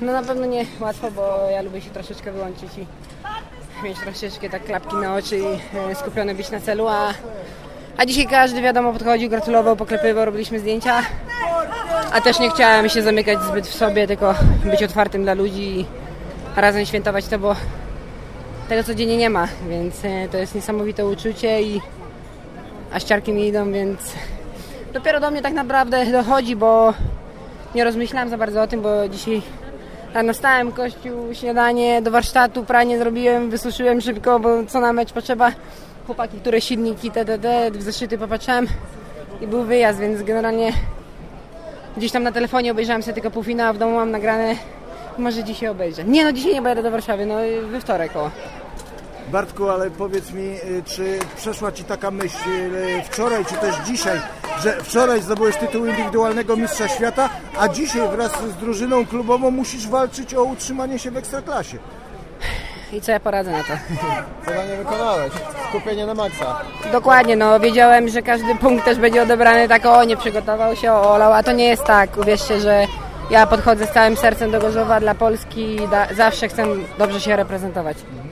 No na pewno nie łatwo, bo ja lubię się troszeczkę wyłączyć i mieć troszeczkę tak klapki na oczy i skupiony być na celu, a dzisiaj każdy wiadomo podchodził, gratulował, poklepywał, robiliśmy zdjęcia, a też nie chciałem się zamykać zbyt w sobie, tylko być otwartym dla ludzi i razem świętować to, bo tego codziennie nie ma, więc to jest niesamowite uczucie a ściarki mi idą, więc dopiero do mnie tak naprawdę dochodzi, bo nie rozmyślałem za bardzo o tym, bo dzisiaj rano wstałem, kościół, śniadanie, do warsztatu, pranie zrobiłem, wysuszyłem szybko, bo co na mecz potrzeba. Chłopaki, które silniki, w zeszyty popatrzyłem i był wyjazd, więc generalnie gdzieś tam na telefonie obejrzałem sobie tylko półfinał, a w domu mam nagrane, może dzisiaj obejrzę. Nie, no dzisiaj nie pojadę do Warszawy, no we wtorek o. Bartku, ale powiedz mi, czy przeszła Ci taka myśl wczoraj, czy też dzisiaj, że wczoraj zdobyłeś tytuł indywidualnego mistrza świata, a dzisiaj wraz z drużyną klubową musisz walczyć o utrzymanie się w Ekstraklasie? I co ja poradzę na to? Zadanie wykonałeś, skupienie na maksa. Dokładnie, no wiedziałem, że każdy punkt też będzie odebrany tak, nie przygotował się, olał, a to nie jest tak. Uwierzcie, że ja podchodzę z całym sercem do Gorzowa dla Polski i zawsze chcę dobrze się reprezentować.